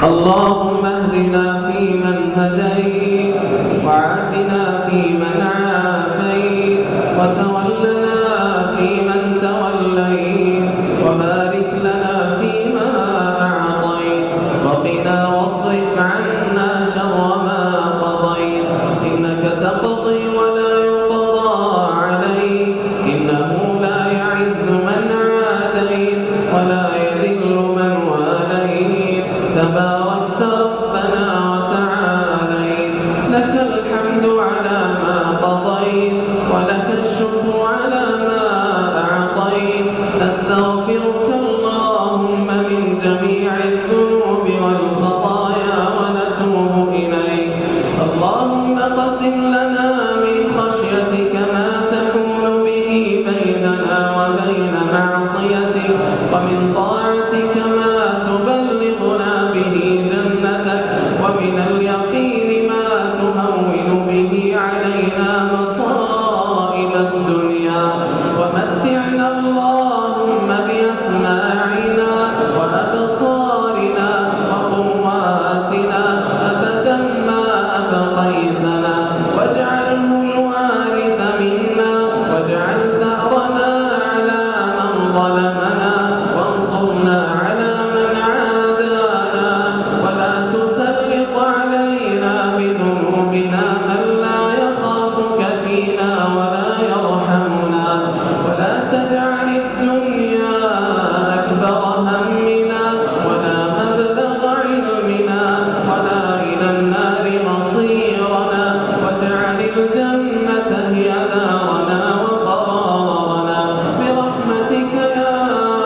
اللهم اهدنا فيمن هديت، وعافنا فيمن عافيت، وتولنا فيمن توليت، وبارك لنا فيما أعطيت، وقنا واصرف عنا شر ما قضيت، إنك تقضي ولا يقضى عليك، إنه لا يعز من عاديت ولا يذل من واليت، تباركت ربنا وتعاليت، لك الحمد على ما قضيت، ولك الشكر على ما أعطيت، نستغفرك اللهم من جميع الذنوب والخطايا ونتوب إليك. اللهم قسم لنا من خشيتك ما تحول به بيننا وبين معصيتك، ومن طاعتك ما تبلغنا به جنتك، ومن اليقين ما تهون به علينا مصائب الدنيا، ومتعنا اللهم بأسماعنا وأبصارنا وقواتنا أبدا ما أبقيتنا، واجعله الوارث منا، واجعل ثأرنا على من ظلمنا، وانصرنا على من عادانا، ولا تسلط علينا بذنوبنا من لا يخافك فينا ولا يرحمنا، ولا تجعل الدنيا أكبر همنا ولا مبلغ علمنا ولا إلى النار مصيرنا، واجعل الجنة هي دارنا وقرارنا برحمتك يا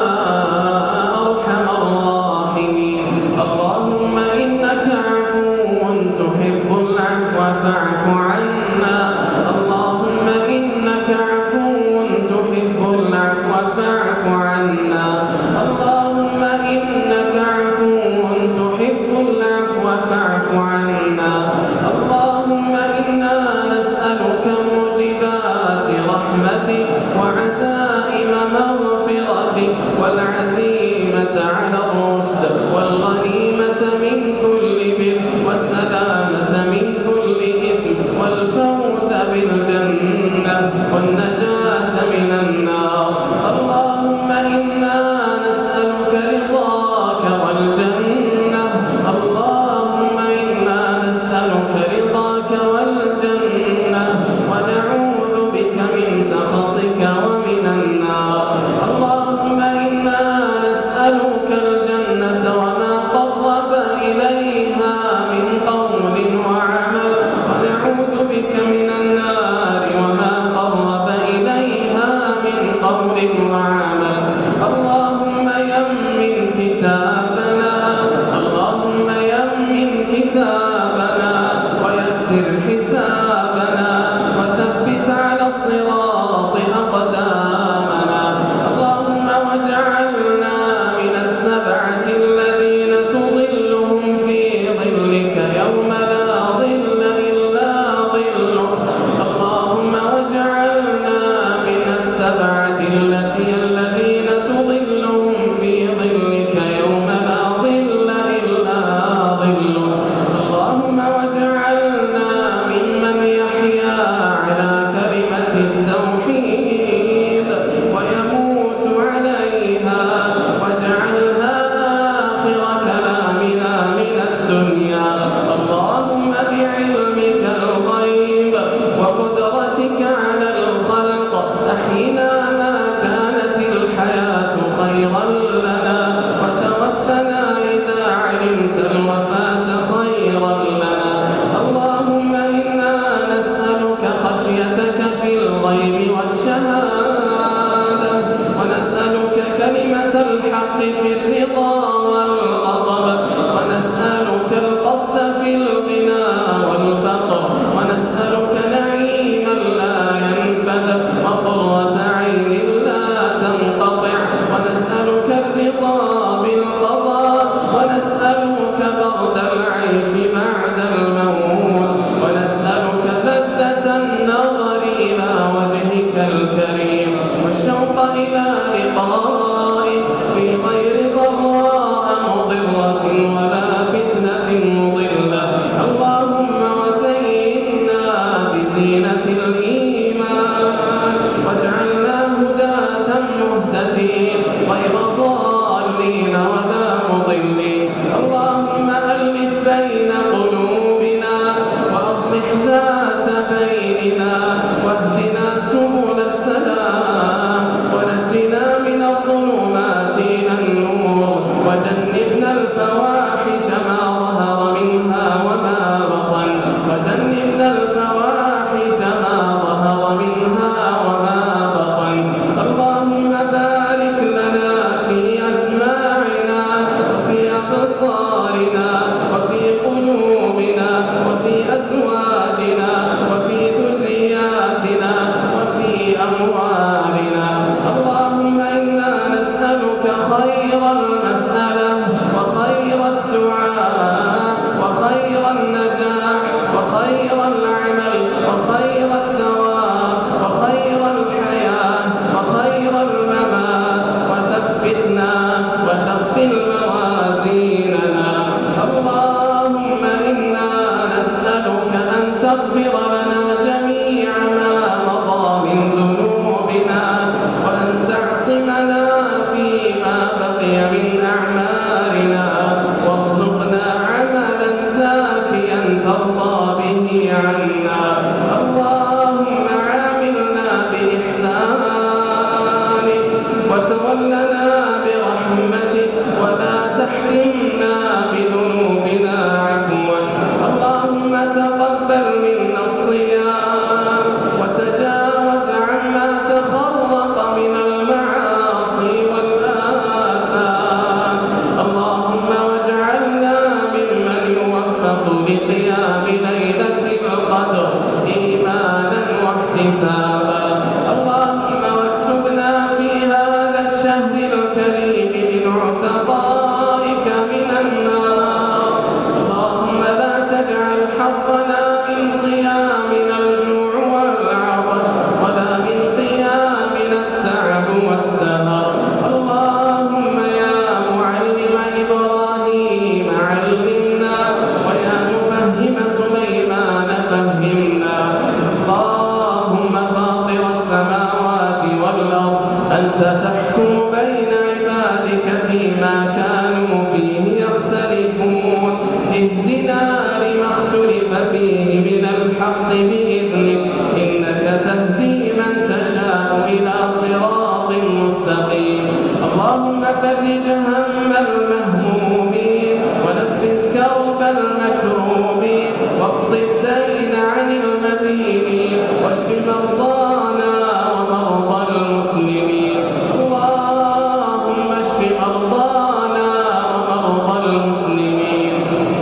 أرحم الراحمين. اللهم إنك عفو تحب العفو فاعف عنا، اللهم إنك عفو تحب العفو فاعف عنا، اللهم إنك عفو تحب العفو فاعف عنا. اللهم إنا نسألك موجبات رحمتك وعزائم مغفرتك والعزيمة على الرشد والغنيمة من كل بر والسلامة من كل إثم والفوز بالجنة والنجاة من النار. اللهم إنا نسألك رضاك والجنة، اللهم إنا نسألك رضاك والجنة، ونعوذ بك من سخطك ومن النار. اللهم إنا نسألك الجنة وما قرب إليها من قول وعمل، ونعوذ بك من النار وما قرب إليها من قول وعمل. اللهم يمن كتابنا، اللهم يمن كتابنا ويسر حسابنا، وثبت على الصراط أقدامنا. اللهم واجعلنا من السبعة الذين تظلهم في ظلك يوم بقيام ليلة القدر إيمانا واحتسابا. اللهم واكتبنا في هذا الشهر الكريم من عتقائك من النار. اللهم لا تجعل حظنا من صيامنا الجوع والعطش ولا من قيامنا التعب والسهر. اللهم يا معلم إبراهيم علمنا ويا مفهم سليمان فهمنا. اللهم فاطر السماوات والأرض أنت تحكم بين عبادك فيما كانوا فيه يختلفون. اهدنا لما اختلف فيه من الحق بإذنك إنك تهدي من تشاء إلى صراط مستقيم. اللهم فرج هم المهمومين ونفس كرب المكروبين واقض الدين عن المدينين واشف مرضانا ومرضى المسلمين. اللهم اشف مرضانا ومرضى المسلمين.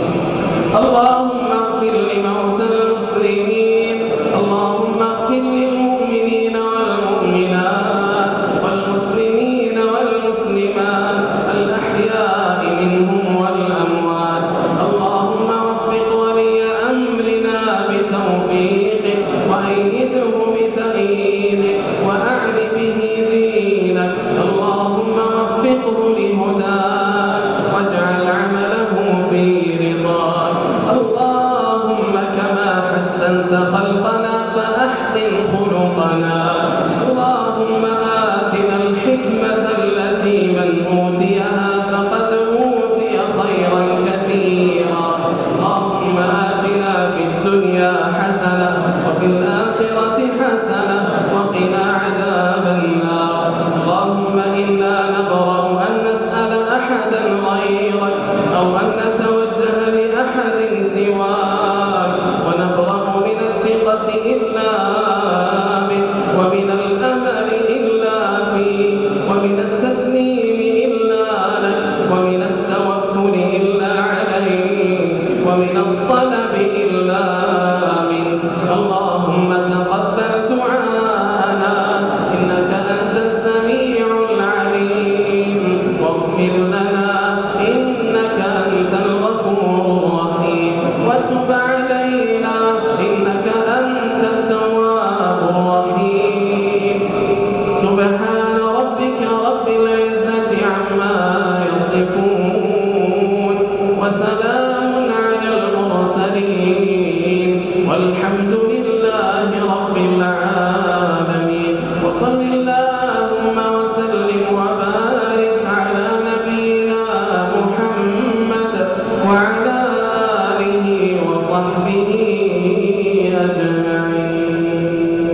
اللهم اغفر لموتى المسلمين. اللهم اغفر للمؤمنين والمؤمنات والمسلمين والمسلمات الأحياء منهم والأموات. اللهم وفق ولي أمرنا بتوفيقك وأيده بتأييدك وأعل به دينك. اللهم وفقه لهداك واجعل عمله في رضاك. اللهم كما حسنت خلقنا فأحسن خلقنا. اللهم آتنا الحكمة التي من أوتيها فقد أوتي خيرا كثيرا. اللهم آتنا في الدنيا حسنة وفي الآخرة حسنة وقنا عذاب النار. اللهم إنا نبرأ أن نسأل أحدا غيرك أو أن نتوجه لأحد سواك، ونبرأ من الثقة إلا بك ومن الأمل إلا فيك ومن التسليم إلا لك ومن التوكل إلا عليك ومن الطلب إلا منك. اللهم تقبل دعاءنا إنك أنت السميع العليم واغفر لنا إنك أنت الغفور الرحيم وتب علينا إنك أنت التواب الرحيم. سبحان ربك رب العزة عما يصفون وسلام على المرسلين والحمد لله رب العالمين.